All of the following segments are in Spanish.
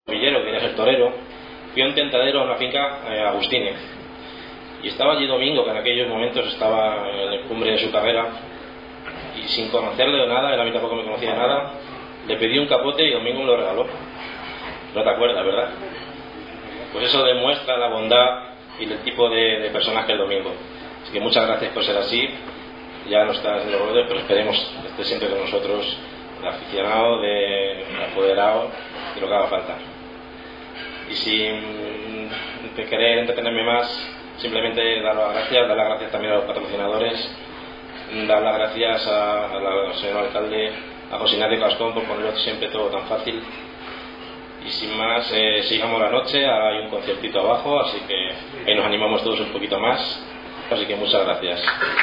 Villero, que quería ser torero, fui a un tentadero a una finca Agustínez, y estaba allí Domingo, que en aquellos momentos estaba en la cumbre de su carrera, y sin conocerle de nada, él a mí tampoco me conocía de nada, le pedí un capote y Domingo me lo regaló. No te acuerdas, ¿verdad? Pues eso demuestra la bondad y el tipo de personaje del Domingo. Así que muchas gracias por ser así. Ya no está en los rodeos, pero esperemos que esté siempre con nosotros, de aficionado, de apoderado, de lo que haga falta. Y sin querer entretenerme más, simplemente dar las gracias también a los patrocinadores, dar las gracias al señor alcalde, a José Ignacio Cascón, por ponerlo siempre todo tan fácil. Y sin más, sigamos la noche, hay un conciertito abajo, así que ahí nos animamos todos un poquito más, así que muchas gracias.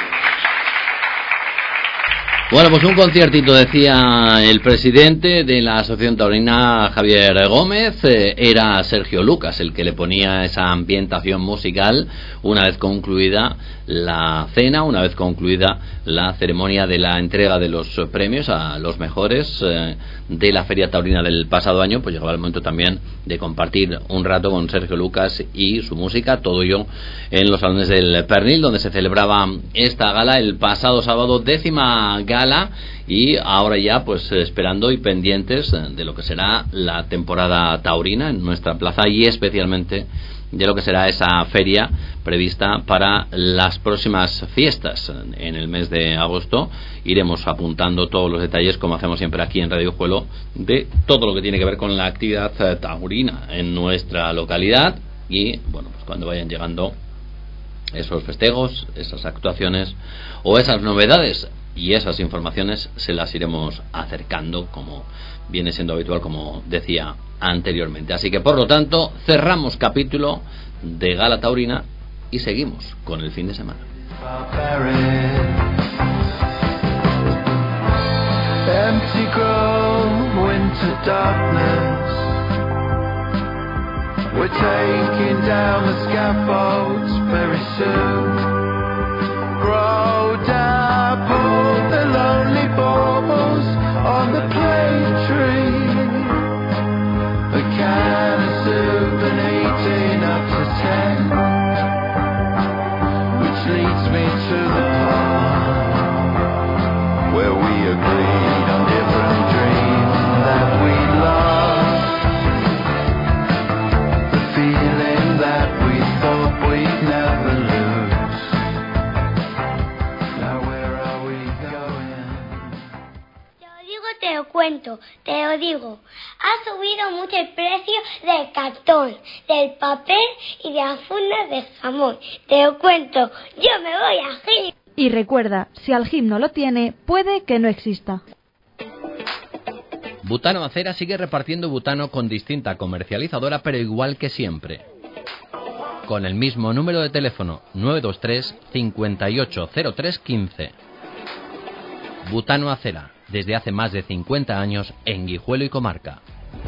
Bueno, pues un conciertito, decía el presidente de la Asociación Taurina, Javier Gómez. Era Sergio Lucas el que le ponía esa ambientación musical una vez concluida la cena, una vez concluida la ceremonia de la entrega de los premios a los mejores de la Feria Taurina del pasado año. Pues llegaba el momento también de compartir un rato con Sergio Lucas y su música, todo ello en los salones del Pernil, donde se celebraba esta gala el pasado sábado, 10ª gala, y ahora ya pues esperando y pendientes de lo que será la temporada taurina en nuestra plaza, y especialmente de lo que será esa feria prevista para las próximas fiestas en el mes de agosto. Iremos apuntando todos los detalles, como hacemos siempre aquí en Radio Juelo, de todo lo que tiene que ver con la actividad taurina en nuestra localidad. Y bueno, pues cuando vayan llegando esos festejos, esas actuaciones o esas novedades y esas informaciones, se las iremos acercando como viene siendo habitual, como decía anteriormente. Así que por lo tanto cerramos capítulo de Gala Taurina y seguimos con el fin de semana. Empty grove, winter darkness. We're taking down the scaffolds very soon. Rolled up all the lonely baubles on the plane tree. A can of soup and 18 up to 10, which leads me to the heart, where we agreed on different dreams that we lost. The feeling that we thought we'd never lose. Now where are we going? Te lo digo, te lo cuento, te lo digo. Ha subido mucho el precio del cartón, del papel y de las fundas de jamón. Te lo cuento, yo me voy a GIM. Y recuerda, si Algim no lo tiene, puede que no exista. Butano Acera sigue repartiendo butano con distinta comercializadora, pero igual que siempre, con el mismo número de teléfono, 923 580315. Butano Acera, desde hace más de 50 años en Guijuelo y comarca.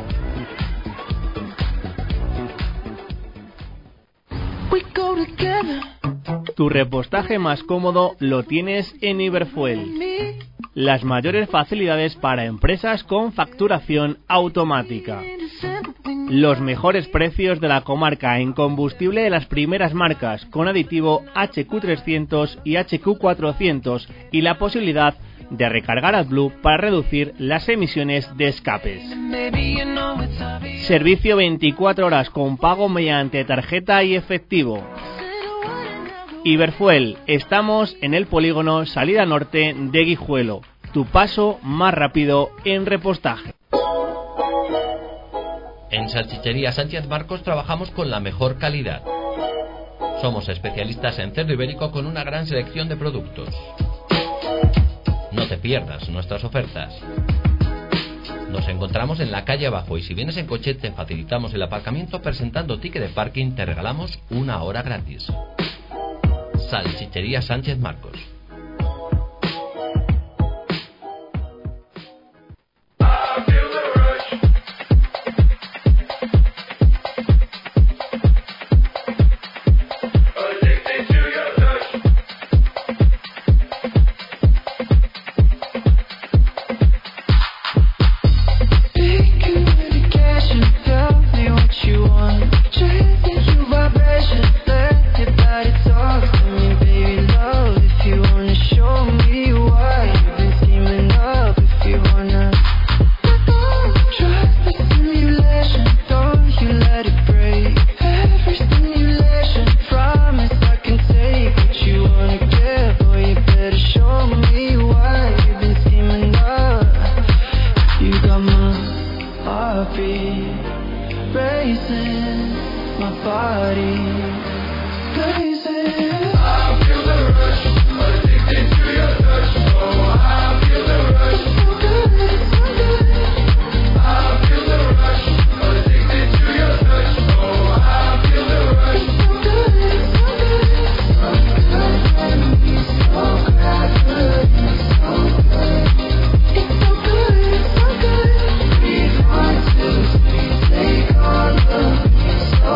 Tu repostaje más cómodo lo tienes en Iberfuel. Las mayores facilidades para empresas con facturación automática. Los mejores precios de la comarca en combustible de las primeras marcas, con aditivo HQ300 y HQ400, y la posibilidad de recargar AdBlue para reducir las emisiones de escapes. Servicio 24 horas con pago mediante tarjeta y efectivo. Iberfuel, estamos en el polígono Salida Norte de Guijuelo, tu paso más rápido en repostaje. En Salchichería Sánchez Marcos trabajamos con la mejor calidad. Somos especialistas en cerdo ibérico con una gran selección de productos. No te pierdas nuestras ofertas. Nos encontramos en la calle abajo, y si vienes en coche te facilitamos el aparcamiento. Presentando ticket de parking te regalamos 1 hora gratis. Salchichería Sánchez Marcos. racing, my body's blazing. I feel the rush, addicted to your touch. Oh, I feel the rush. It's so good, it's so good. I feel the rush, addicted to your touch. Oh, I feel the rush. It's so good, it's so good. So good, so gravity, so good. It's so good, it's so good. 3, 1, 2, 3, take all of me, so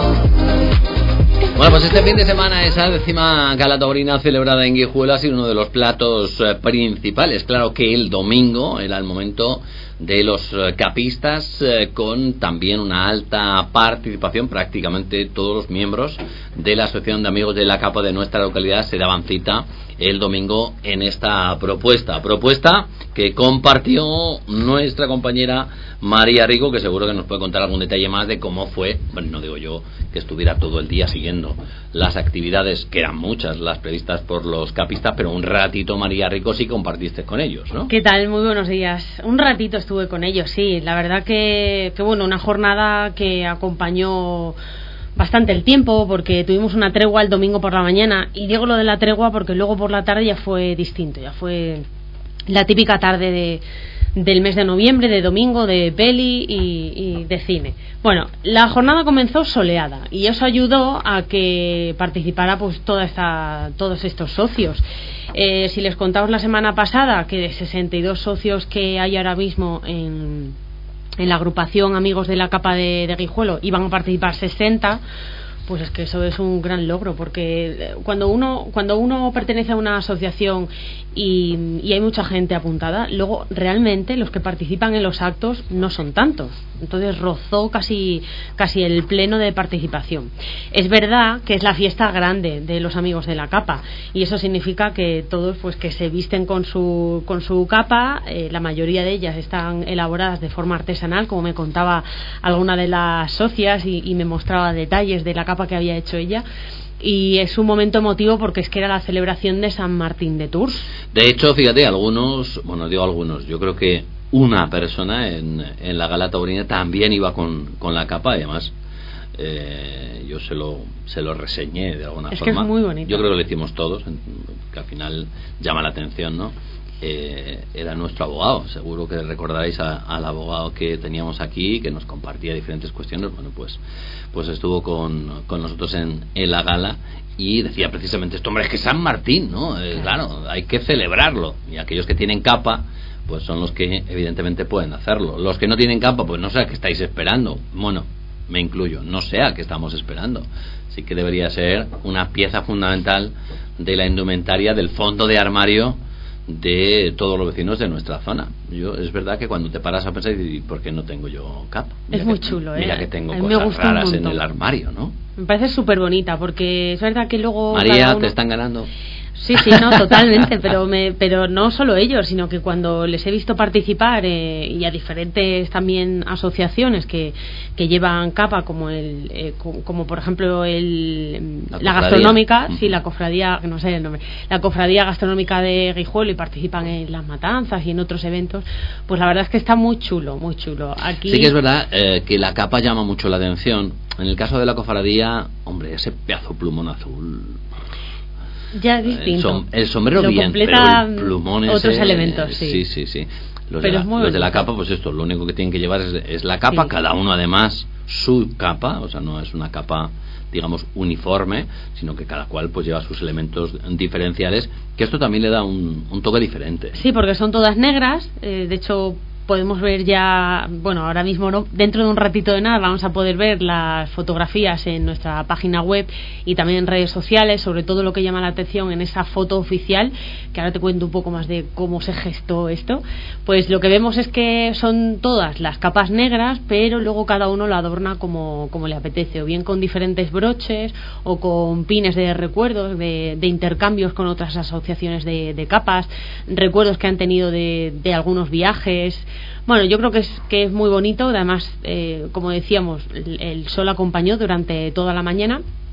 good. Bueno, pues este fin de semana esa 10ª gala taurina celebrada en Guijuelo ha sido uno de los platos principales. Claro que el domingo era el momento de los capistas, con también una alta participación. Prácticamente todos los miembros de la Asociación de Amigos de la Capa de nuestra localidad se daban cita el domingo en esta propuesta que compartió nuestra compañera María Rico, que seguro que nos puede contar algún detalle más de cómo fue. Bueno, no digo yo que estuviera todo el día siguiendo las actividades, que eran muchas las previstas por los capistas, pero un ratito, María Rico, sí compartiste con ellos, ¿no? ¿Qué tal? Muy buenos días. Un ratito estuve con ellos, sí. La verdad que bueno, una jornada que acompañó bastante el tiempo, porque tuvimos una tregua el domingo por la mañana, y digo lo de la tregua porque luego por la tarde ya fue distinto, ya fue la típica tarde del mes de noviembre, de domingo, de peli y de cine. Bueno, la jornada comenzó soleada y eso ayudó a que participara pues todos estos socios. Si les contamos la semana pasada que de 62 socios que hay ahora mismo en la agrupación Amigos de la Capa de Guijuelo iban a participar 60, pues es que eso es un gran logro, porque cuando uno pertenece a una asociación y hay mucha gente apuntada, luego realmente los que participan en los actos no son tantos, entonces rozó casi el pleno de participación. Es verdad que es la fiesta grande de los Amigos de la Capa y eso significa que todos pues que se visten con su capa, la mayoría de ellas están elaboradas de forma artesanal, como me contaba alguna de las socias y me mostraba detalles de la capa que había hecho ella. Y es un momento emotivo porque es que era la celebración de San Martín de Tours. De hecho, fíjate, yo creo que una persona en la gala taurina también iba con la capa, además yo se lo reseñé de alguna forma. Que es muy bonito. Yo creo que lo hicimos todos, que al final llama la atención, ¿no? Era nuestro abogado, seguro que recordaréis al abogado que teníamos aquí, que nos compartía diferentes cuestiones. Bueno, pues estuvo con nosotros en la gala y decía precisamente esto: hombre, es que San Martín, ¿no? Claro, hay que celebrarlo, y aquellos que tienen capa pues son los que evidentemente pueden hacerlo. Los que no tienen capa, pues no sé a qué estáis esperando. Bueno, me incluyo, no sé a qué estamos esperando. Sí que debería ser una pieza fundamental de la indumentaria, del fondo de armario de todos los vecinos de nuestra zona. Es verdad que cuando te paras a pensar, ¿y por qué no tengo yo capa? Es muy chulo, mira que tengo cosas raras en el armario, ¿no? Me parece súper bonita, porque es verdad que luego María, te están ganando. Sí, no, totalmente, pero no solo ellos, sino que cuando les he visto participar y a diferentes también asociaciones que llevan capa, como como por ejemplo la gastronómica, sí, la cofradía, no sé el nombre, la cofradía gastronómica de Guijuelo, y participan en las matanzas y en otros eventos, pues la verdad es que está muy chulo, muy chulo. Aquí sí que es verdad que la capa llama mucho la atención. En el caso de la cofradía, hombre, ese pedazo plumón azul. Ya es distinto. El sombrero lo bien, pero el plumón ese, otros elementos, sí. Sí. Los de la capa, pues esto, lo único que tienen que llevar es la capa, sí. Cada uno además su capa, o sea, no es una capa, digamos, uniforme, sino que cada cual pues lleva sus elementos diferenciales, que esto también le da un toque diferente. Sí, porque son todas negras, de hecho podemos ver ya, bueno, ahora mismo no, dentro de un ratito de nada vamos a poder ver las fotografías en nuestra página web y también en redes sociales, sobre todo lo que llama la atención en esa foto oficial, que ahora te cuento un poco más de cómo se gestó esto. Pues lo que vemos es que son todas las capas negras, pero luego cada uno lo adorna como le apetece, o bien con diferentes broches o con pines de recuerdos, de intercambios con otras asociaciones de capas, recuerdos que han tenido de algunos viajes. Bueno, yo creo que es muy bonito. Además, como decíamos, el sol acompañó durante toda la mañana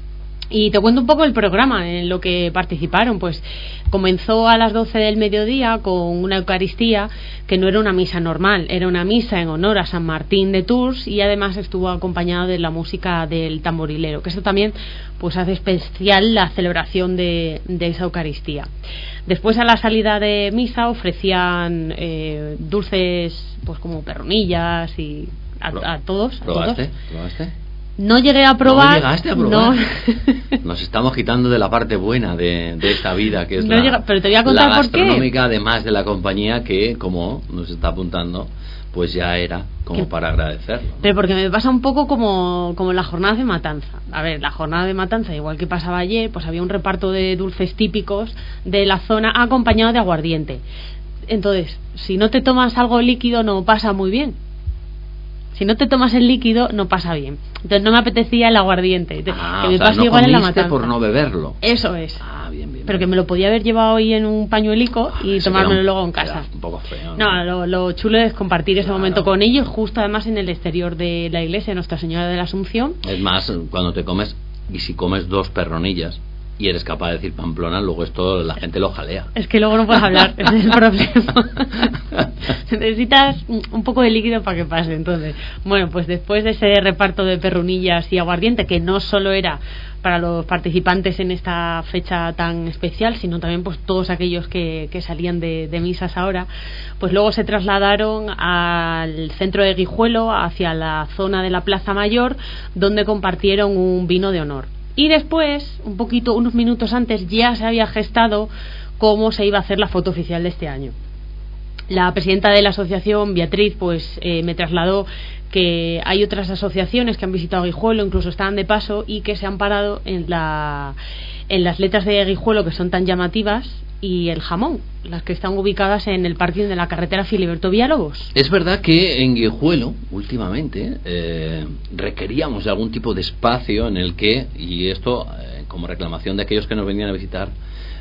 Y te cuento un poco el programa en lo que participaron. Pues comenzó a las 12 del mediodía con una Eucaristía que no era una misa normal, era una misa en honor a San Martín de Tours, y además estuvo acompañado de la música del tamborilero, que esto también pues hace especial la celebración de esa Eucaristía. Después, a la salida de misa, ofrecían dulces pues como perronillas y a todos. ¿Probaste? No llegué a probar. ¿No llegaste a probar? No. Nos estamos quitando de la parte buena de esta vida, que es No llega, pero te voy a contar la por qué. gastronómica, además de la compañía, que, como nos está apuntando, pues ya era como para agradecerlo, ¿no? Pero porque me pasa un poco como las jornadas de Matanza. A ver, la jornada de Matanza, igual que pasaba ayer, pues había un reparto de dulces típicos de la zona acompañado de aguardiente. Entonces, si no te tomas algo líquido, no pasa muy bien. Si no te tomas el líquido, no pasa bien. Entonces no me apetecía el aguardiente. Que me pasa no igual en la comiste Matanza. por no beberlo. Eso es. Bien. Pero que me lo podía haber llevado hoy en un pañuelico y tomármelo luego en casa. Un poco feo, No, lo chulo es compartir ese momento con ellos, justo además en el exterior de la iglesia de Nuestra Señora de la Asunción. Es más, cuando te comes, y si comes 2 perronillas y eres capaz de decir Pamplona, luego esto la gente lo jalea. Es que luego no puedes hablar, ese es el problema. Necesitas un poco de líquido para que pase. Entonces, bueno, pues después de ese reparto de perrunillas y aguardiente, que no solo era para los participantes en esta fecha tan especial, sino también pues todos aquellos que salían de misas ahora, pues luego se trasladaron al centro de Guijuelo, hacia la zona de la Plaza Mayor, donde compartieron un vino de honor. Y después, unos minutos antes, ya se había gestado cómo se iba a hacer la foto oficial de este año. La presidenta de la asociación, Beatriz, pues me trasladó que hay otras asociaciones que han visitado Guijuelo, incluso estaban de paso, y que se han parado en las letras de Guijuelo, que son tan llamativas, y el jamón, las que están ubicadas en el parking de la carretera Filiberto Villalobos. Es verdad que en Guijuelo, últimamente, requeríamos de algún tipo de espacio en el que, y esto como reclamación de aquellos que nos venían a visitar,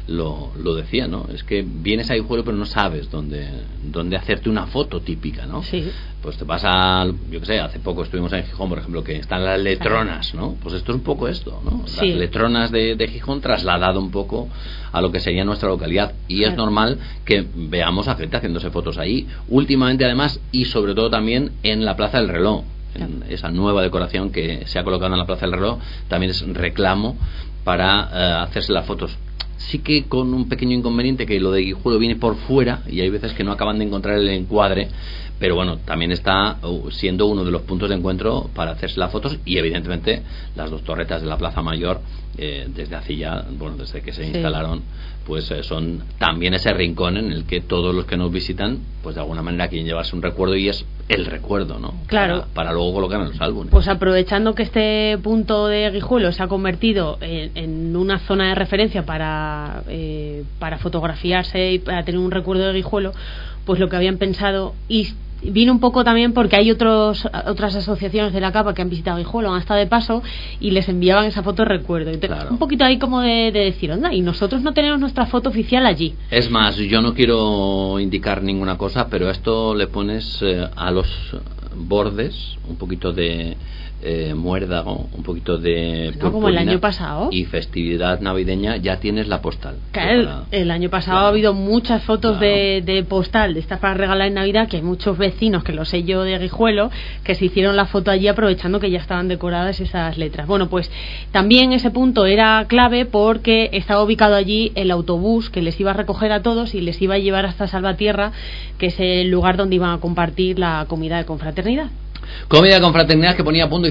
lo decía, ¿no? Es que vienes a Guijuelo pero no sabes dónde hacerte una foto típica, ¿no? Sí. Pues te pasa, yo qué sé, hace poco estuvimos en Gijón, por ejemplo, que están las letronas, ¿no? Pues esto es un poco esto, ¿no? Sí. Las letronas de Gijón trasladado un poco a lo que sería nuestra localidad, y es normal que veamos a gente haciéndose fotos ahí últimamente, además, y sobre todo también en la Plaza del Reloj. En esa nueva decoración que se ha colocado en la Plaza del Reloj también es reclamo para hacerse las fotos. Sí que con un pequeño inconveniente, que lo de Guijuelo viene por fuera y hay veces que no acaban de encontrar el encuadre, pero bueno, también está siendo uno de los puntos de encuentro para hacerse las fotos, y evidentemente las 2 torretas de la Plaza Mayor, desde hace ya, desde que se instalaron, pues son también ese rincón en el que todos los que nos visitan, pues de alguna manera quieren llevarse un recuerdo, y es el recuerdo, ¿no? Claro. Para luego colocar en los álbumes. Pues aprovechando que este punto de Guijuelo se ha convertido en una zona de referencia para fotografiarse y para tener un recuerdo de Guijuelo, pues lo que habían pensado, y vino un poco también porque hay otras asociaciones de la capa que han visitado Guijuelo, han estado de paso y les enviaban esa foto de recuerdo. Entonces, claro, un poquito ahí como de decir, onda, y nosotros no tenemos nuestra foto oficial allí. Es más, yo no quiero indicar ninguna cosa, pero esto le pones a los bordes un poquito de muérdago, un poquito de no, como el año pasado, y festividad navideña, ya tienes la postal. Claro, el año pasado ha habido muchas fotos de postal de estas para regalar en Navidad, que hay muchos vecinos, que lo sé yo, de Guijuelo, que se hicieron la foto allí aprovechando que ya estaban decoradas esas letras. Bueno, pues también ese punto era clave porque estaba ubicado allí el autobús que les iba a recoger a todos y les iba a llevar hasta Salvatierra, que es el lugar donde iban a compartir la comida de confraternidad. Comida de confraternidad que ponía punto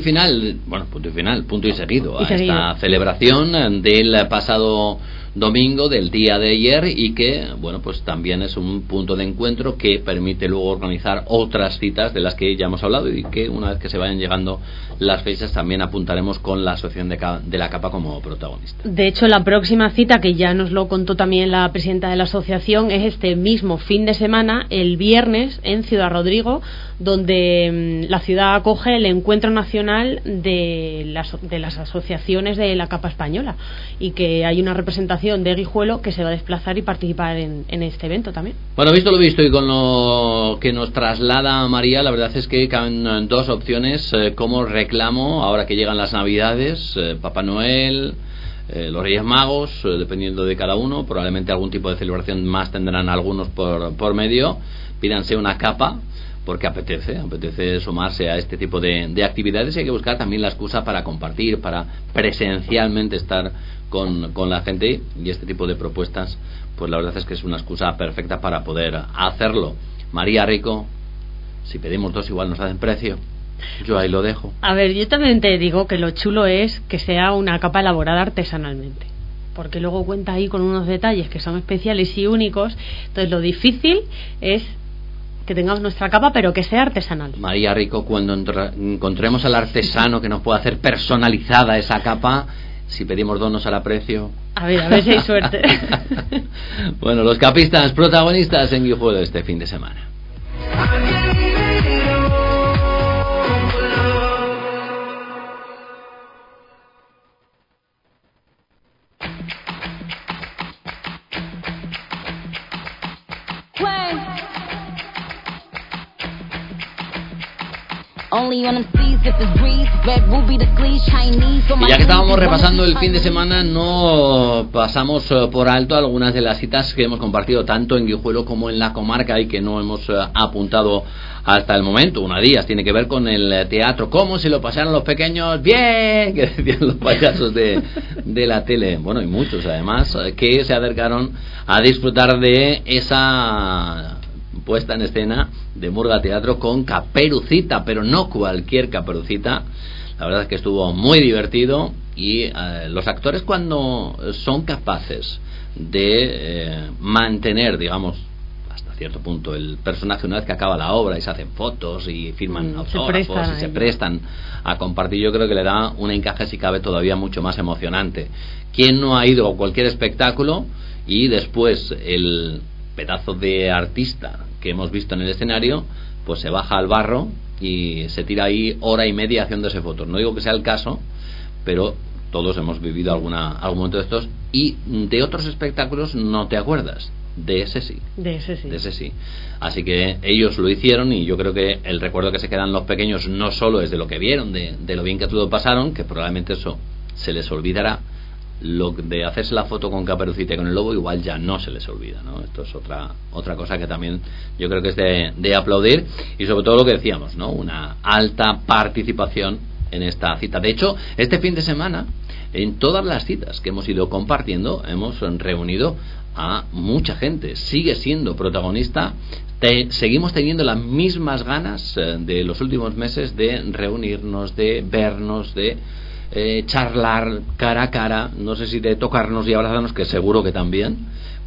y seguido a esta celebración del pasado domingo, del día de ayer, y que, bueno, pues también es un punto de encuentro que permite luego organizar otras citas de las que ya hemos hablado, y que una vez que se vayan llegando las fechas también apuntaremos con la asociación de la capa como protagonista. De hecho, la próxima cita, que ya nos lo contó también la presidenta de la asociación, es este mismo fin de semana, el viernes, en Ciudad Rodrigo, donde la ciudad acoge el encuentro nacional de las asociaciones de la capa española, y que hay una representación de Guijuelo que se va a desplazar y participar en este evento también. Bueno, visto lo visto, y con lo que nos traslada María, la verdad es que caben 2 opciones como reclamo ahora que llegan las Navidades, Papá Noel, los Reyes Magos, dependiendo de cada uno, probablemente algún tipo de celebración más tendrán algunos por medio. Pídanse una capa porque apetece sumarse a este tipo de actividades, y hay que buscar también la excusa para compartir, para presencialmente estar con la gente, y este tipo de propuestas pues la verdad es que es una excusa perfecta para poder hacerlo. María Rico, si pedimos 2 igual nos hacen precio. Yo ahí lo dejo. A ver, yo también te digo que lo chulo es que sea una capa elaborada artesanalmente, porque luego cuenta ahí con unos detalles que son especiales y únicos. Entonces lo difícil es que tengamos nuestra capa, pero que sea artesanal. María Rico, cuando encontremos al artesano que nos pueda hacer personalizada esa capa, si pedimos 2 nos hará precio. A ver si hay suerte. Bueno, los capistas protagonistas en Guijuelo este fin de semana. Y ya que estábamos repasando el fin de semana, no pasamos por alto algunas de las citas que hemos compartido tanto en Guijuelo como en la comarca y que no hemos apuntado hasta el momento. Una de ellas tiene que ver con el teatro. ¿Cómo se lo pasaron los pequeños? ¡Bien! Que decían los payasos de la tele. Bueno, y muchos además que se acercaron a disfrutar de esa puesta en escena de Murga Teatro con Caperucita, pero no cualquier Caperucita. La verdad es que estuvo muy divertido, y los actores, cuando son capaces de mantener, digamos, hasta cierto punto el personaje, una vez que acaba la obra y se hacen fotos y firman autógrafos y se prestan a compartir, yo creo que le da un encaje, si cabe, todavía mucho más emocionante. ¿Quién no ha ido a cualquier espectáculo y después el pedazo de artista que hemos visto en el escenario pues se baja al barro y se tira ahí hora y media haciéndose fotos? No digo que sea el caso, pero todos hemos vivido algún momento de estos, y de otros espectáculos no te acuerdas. De ese sí. Así que ellos lo hicieron, y yo creo que el recuerdo que se quedan los pequeños no solo es de lo que vieron, de lo bien que todo pasaron, que probablemente eso se les olvidará. Lo de hacerse la foto con Caperucita y con el lobo igual ya no se les olvida, ¿no? Esto es otra cosa que también yo creo que es de aplaudir, y sobre todo lo que decíamos, ¿no? Una alta participación en esta cita. De hecho, este fin de semana, en todas las citas que hemos ido compartiendo, hemos reunido a mucha gente. Sigue siendo protagonista. Seguimos teniendo las mismas ganas de los últimos meses de reunirnos, de vernos, de charlar cara a cara, no sé si de tocarnos y abrazarnos, que seguro que también,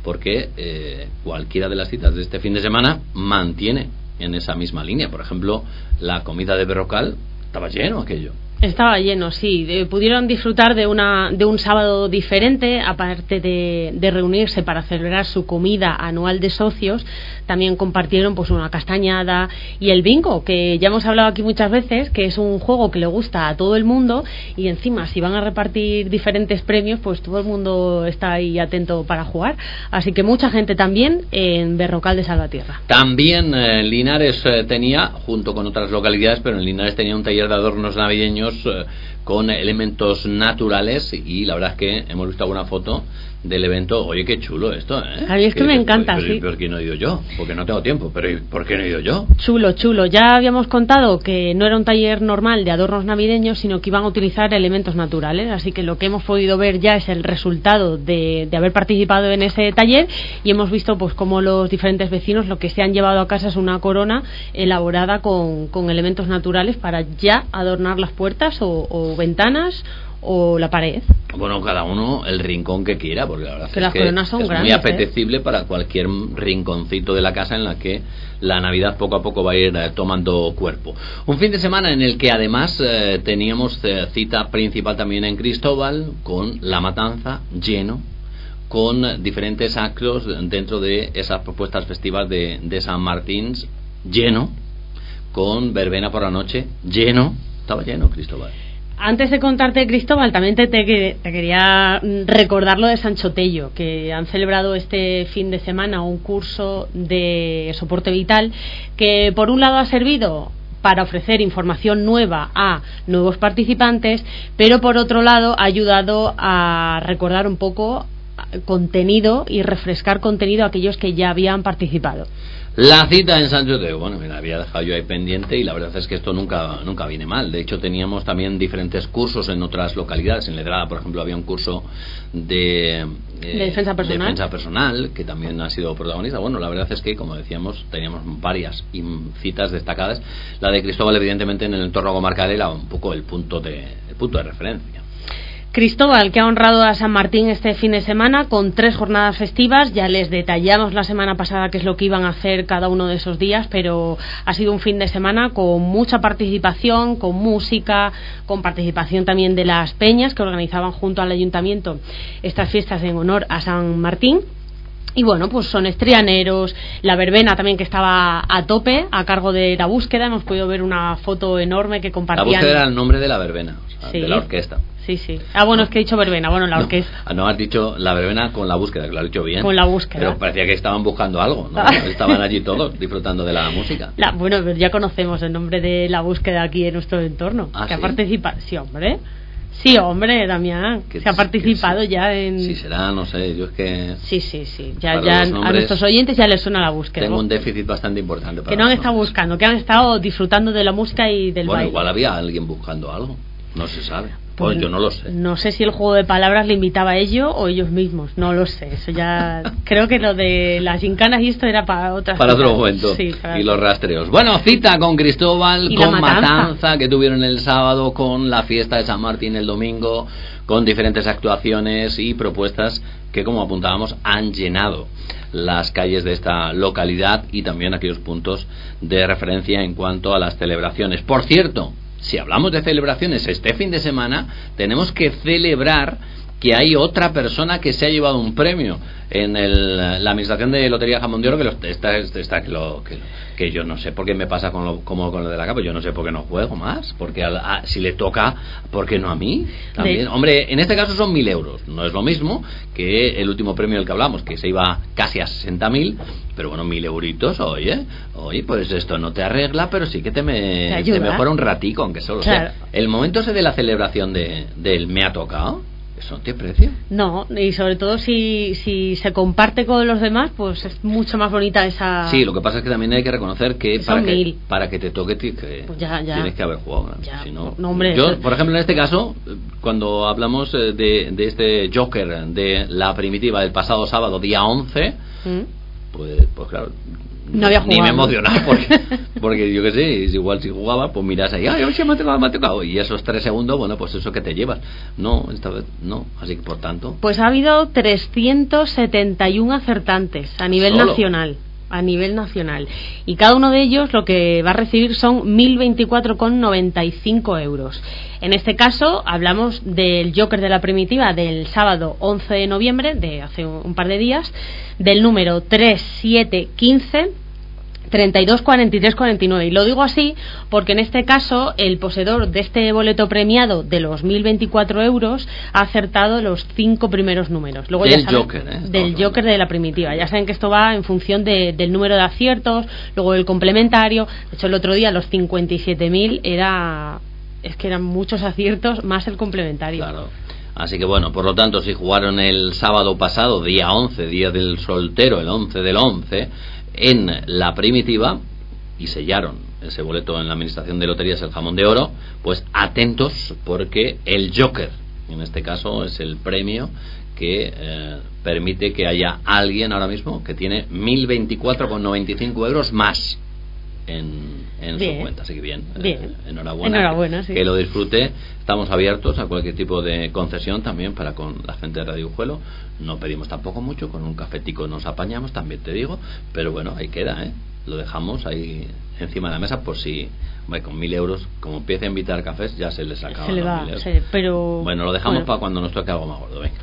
porque cualquiera de las citas de este fin de semana mantiene en esa misma línea. Por ejemplo, la comida de Berrocal, estaba lleno aquello. Estaba lleno, sí. Pudieron disfrutar de un sábado diferente, aparte de reunirse para celebrar su comida anual de socios. También compartieron pues una castañada y el bingo, que ya hemos hablado aquí muchas veces, que es un juego que le gusta a todo el mundo, y encima si van a repartir diferentes premios, pues todo el mundo está ahí atento para jugar. Así que mucha gente también en Berrocal de Salvatierra. También Linares tenía, junto con otras localidades, pero en Linares tenía un taller de adornos navideños con elementos naturales, y la verdad es que hemos visto alguna foto del evento. Oye, qué chulo esto, ¿eh? Ay, es que me encanta, sí. ¿Por qué no he ido yo? Porque no tengo tiempo, pero ¿por qué no he ido yo? Chulo. Ya habíamos contado que no era un taller normal de adornos navideños, sino que iban a utilizar elementos naturales, así que lo que hemos podido ver ya es el resultado de haber participado en ese taller, y hemos visto pues cómo los diferentes vecinos lo que se han llevado a casa es una corona elaborada con elementos naturales para ya adornar las puertas o ventanas o la pared. Bueno, cada uno el rincón que quiera, porque la verdad que las coronas son es grandes, muy apetecible para cualquier rinconcito de la casa en la que la Navidad poco a poco va a ir tomando cuerpo. Un fin de semana en el que además teníamos cita principal también en Cristóbal, con La Matanza lleno, con diferentes actos dentro de esas propuestas festivas de San Martín, lleno, con verbena por la noche, lleno. Estaba lleno Cristóbal. Antes de contarte Cristóbal, también te quería recordar lo de Sancho Tello, que han celebrado este fin de semana un curso de soporte vital que por un lado ha servido para ofrecer información nueva a nuevos participantes, pero por otro lado ha ayudado a recordar un poco contenido y refrescar contenido a aquellos que ya habían participado. La cita en Sant Josep, bueno, me la había dejado yo ahí pendiente y la verdad es que esto nunca viene mal. De hecho, teníamos también diferentes cursos en otras localidades. En Ledrada, por ejemplo, había un curso de defensa personal, que también ha sido protagonista. Bueno, la verdad es que, como decíamos, teníamos varias citas destacadas. La de Cristóbal, evidentemente, en el entorno comarcal era un poco el punto de referencia. Cristóbal, que ha honrado a San Martín este fin de semana con 3 jornadas festivas. Ya les detallamos la semana pasada qué es lo que iban a hacer cada uno de esos días, pero ha sido un fin de semana con mucha participación, con música, con participación también de las peñas que organizaban junto al ayuntamiento estas fiestas en honor a San Martín. Y bueno, pues son estrianeros, la verbena también, que estaba a tope a cargo de La Búsqueda. Hemos podido ver una foto enorme que compartían. La Búsqueda era el nombre de la verbena, o sea, sí, de la orquesta. Sí. Ah, bueno, es que he dicho verbena, bueno, la orquesta. No, has dicho la verbena con La Búsqueda, que lo has dicho bien. Con La Búsqueda. Pero parecía que estaban buscando algo, ¿no? Estaban allí todos disfrutando de la música. Bueno, pero ya conocemos el nombre de La Búsqueda aquí en nuestro entorno. ¿Ah, que sí? ha participado. Sí, hombre, Damián, se ha participado ya en... Sí, será, no sé, yo es que... Sí, ya a nuestros oyentes ya les suena La Búsqueda. Tengo un déficit bastante importante para que no han estado buscando, que han estado disfrutando de la música y del baile. Bueno, igual había alguien buscando algo, no se sabe. Pues yo no lo sé. No sé si el juego de palabras le invitaba a ello o ellos mismos, no lo sé. Eso ya creo que lo de las gincanas y esto era para otras para cosas. Otro momento. Sí, y los rastreos. Bueno, cita con Cristóbal, y con Matanza que tuvieron el sábado, con la fiesta de San Martín el domingo, con diferentes actuaciones y propuestas que, como apuntábamos, han llenado las calles de esta localidad y también aquellos puntos de referencia en cuanto a las celebraciones. Por cierto, si hablamos de celebraciones este fin de semana, tenemos que celebrar que hay otra persona que se ha llevado un premio en la administración de Lotería Jamón de Oro, que yo no sé por qué me pasa con lo de la capa. Yo no sé por qué no juego más, porque si le toca, ¿por qué no a mí? También, hombre, en este caso son 1.000 euros, no es lo mismo que el último premio del que hablamos, que se iba casi a 60.000, pero bueno, 1.000 euritos, oye, pues esto no te arregla, pero sí que te mejora un ratico, aunque solo sea. El momento ese de la celebración del me ha tocado, ¿eso no tiene precio? No, y sobre todo si se comparte con los demás, pues es mucho más bonita esa... Sí, lo que pasa es que también hay que reconocer que para que te toque pues ya. Tienes que haber jugado, ¿no? Si no, hombre, yo, por ejemplo, en este caso, cuando hablamos de este Joker de la primitiva del pasado sábado, día 11, pues claro, no había jugado, ni me emocionaba porque yo qué sé, igual si jugaba, pues miras ahí, ay, me ha tocado, y esos 3 segundos, bueno, pues eso que te llevas. No, esta vez no, así que por tanto, pues ha habido 371 acertantes a nivel nacional. Y cada uno de ellos lo que va a recibir son 1.024,95 euros. En este caso hablamos del Joker de la primitiva del sábado 11 de noviembre, de hace un par de días, del número 3715 324349, y lo digo así porque en este caso el poseedor de este boleto premiado de los 1.024 euros ha acertado los 5 primeros números. Luego del ya saben, Joker, del Joker de la primitiva. Ya saben que esto va en función del número de aciertos, luego el complementario. De hecho, el otro día los 57.000 eran muchos aciertos más el complementario. Claro. Así que bueno, por lo tanto, si jugaron el sábado pasado, día 11, día del soltero, el 11 del 11, en la primitiva, y sellaron ese boleto en la administración de loterías el Jamón de Oro, pues atentos, porque el Joker, en este caso, es el premio que permite que haya alguien ahora mismo que tiene 1.024,95 euros más en su cuenta. Así que bien. Enhorabuena, sí. Que lo disfrute. Estamos abiertos a cualquier tipo de concesión también para con la gente de Radio Ujuelo. No pedimos tampoco mucho, con un cafetico nos apañamos, también te digo, pero bueno, ahí queda, lo dejamos ahí encima de la mesa por si, bueno, con 1.000 euros, como empiece a invitar cafés, ya se les acaba. Se le va, pero bueno, lo dejamos para cuando nos toque algo más gordo. Venga.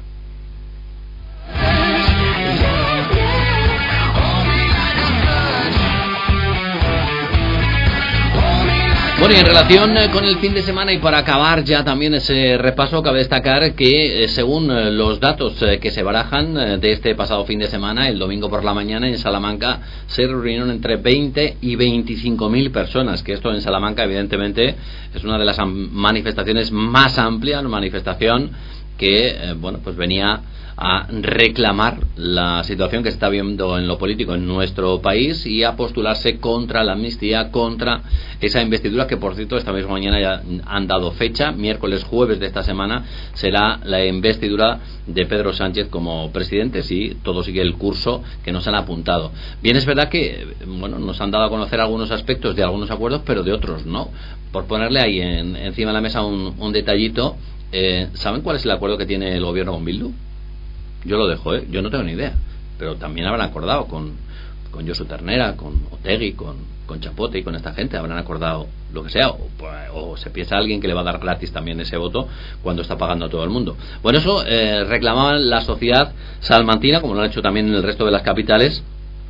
Hold me like Bueno, y en relación con el fin de semana y para acabar ya también ese repaso, cabe destacar que según los datos que se barajan de este pasado fin de semana, el domingo por la mañana en Salamanca se reunieron entre 20 y 25.000 personas, que esto en Salamanca evidentemente es una de las manifestaciones más amplias, una manifestación que bueno, pues venía a reclamar la situación que se está viendo en lo político en nuestro país y a postularse contra la amnistía, contra esa investidura que, por cierto, esta misma mañana ya han dado fecha. Miércoles, jueves de esta semana será la investidura de Pedro Sánchez como presidente, si todo sigue el curso que nos han apuntado. Bien, es verdad que bueno, nos han dado a conocer algunos aspectos de algunos acuerdos, pero de otros no. Por ponerle ahí encima de la mesa un detallito, ¿saben cuál es el acuerdo que tiene el gobierno con Bildu? Yo lo dejo, yo no tengo ni idea, pero también habrán acordado con Josu Ternera, con Otegi, con Chapote y con esta gente, habrán acordado lo que sea, o se piensa alguien que le va a dar gratis también ese voto cuando está pagando a todo el mundo. Bueno, eso reclamaba la sociedad salmantina, como lo han hecho también en el resto de las capitales,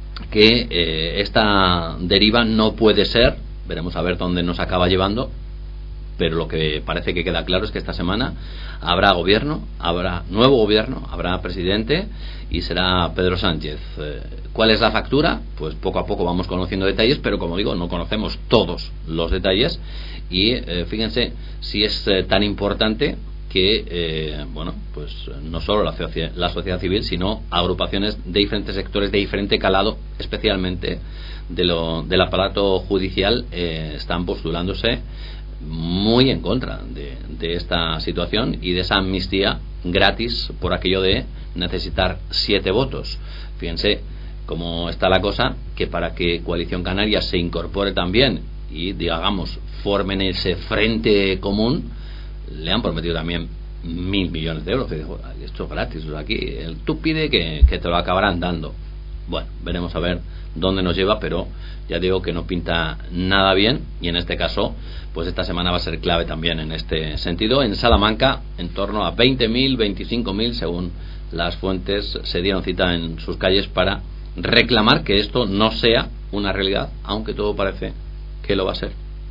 que esta deriva no puede ser. Veremos a ver dónde nos acaba llevando, pero lo que parece que queda claro es que esta semana habrá gobierno, habrá nuevo gobierno, habrá presidente y será Pedro Sánchez. ¿Cuál es la factura? Pues poco a poco vamos conociendo detalles, pero como digo, no conocemos todos los detalles y fíjense si es tan importante que bueno, pues no solo la sociedad civil, sino agrupaciones de diferentes sectores de diferente calado, especialmente del aparato judicial, están postulándose muy en contra de esta situación y de esa amnistía gratis por aquello de necesitar 7 votos. Fíjense cómo está la cosa, que para que Coalición Canaria se incorpore también y digamos formen ese frente común, le han prometido también 1.000 millones de euros. Esto es gratis, o sea, aquí tú pide que te lo acabarán dando. Bueno, veremos a ver dónde nos lleva, pero ya digo que no pinta nada bien y en este caso pues esta semana va a ser clave también en este sentido. En Salamanca en torno a 20.000, 25.000 según las fuentes se dieron cita en sus calles para reclamar que esto no sea una realidad, aunque todo parece que lo va a ser.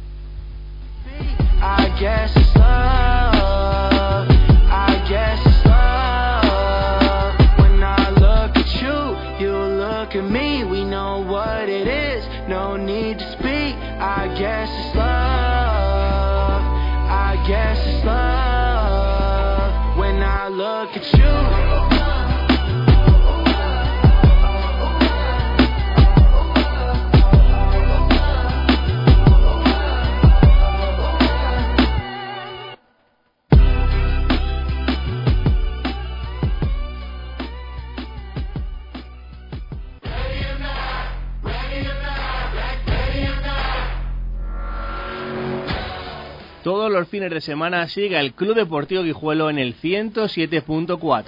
Look at me, we know what it is. No need to speak. I guess it's love. I guess it's love. When I look at you. Todos los fines de semana sigue el Club Deportivo Guijuelo en el 107.4.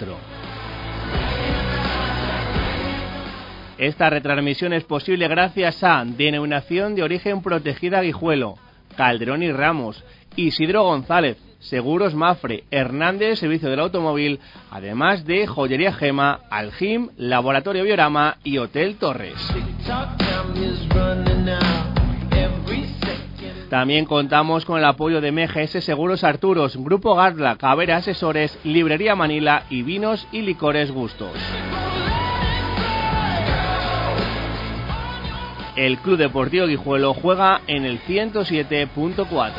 Esta retransmisión es posible gracias a Denominación de Origen Protegida Guijuelo, Calderón y Ramos, Isidro González, Seguros Mafre, Hernández Servicio del Automóvil, además de Joyería Gema, Aljim, Laboratorio Biorama y Hotel Torres. También contamos con el apoyo de MGS Seguros Arturos, Grupo Garla, Cabrera Asesores, Librería Manila y Vinos y Licores Gustos. El Club Deportivo Guijuelo juega en el 107.4.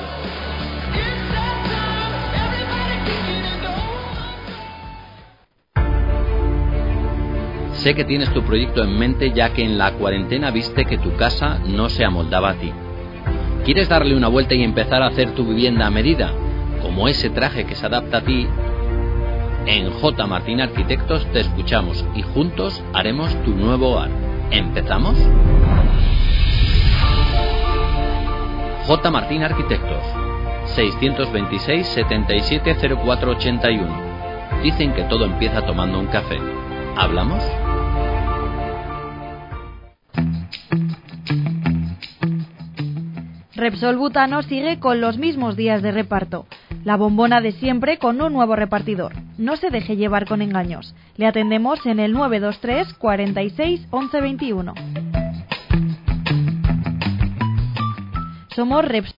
Sé que tienes tu proyecto en mente, ya que en la cuarentena viste que tu casa no se amoldaba a ti. ¿Quieres darle una vuelta y empezar a hacer tu vivienda a medida? Como ese traje que se adapta a ti. En J. Martín Arquitectos te escuchamos y juntos haremos tu nuevo hogar. ¿Empezamos? J. Martín Arquitectos, 626 77 0481. Dicen que todo empieza tomando un café. ¿Hablamos? Repsol Butano sigue con los mismos días de reparto. La bombona de siempre con un nuevo repartidor. No se deje llevar con engaños. Le atendemos en el 923 46 11 21. Somos Repsol.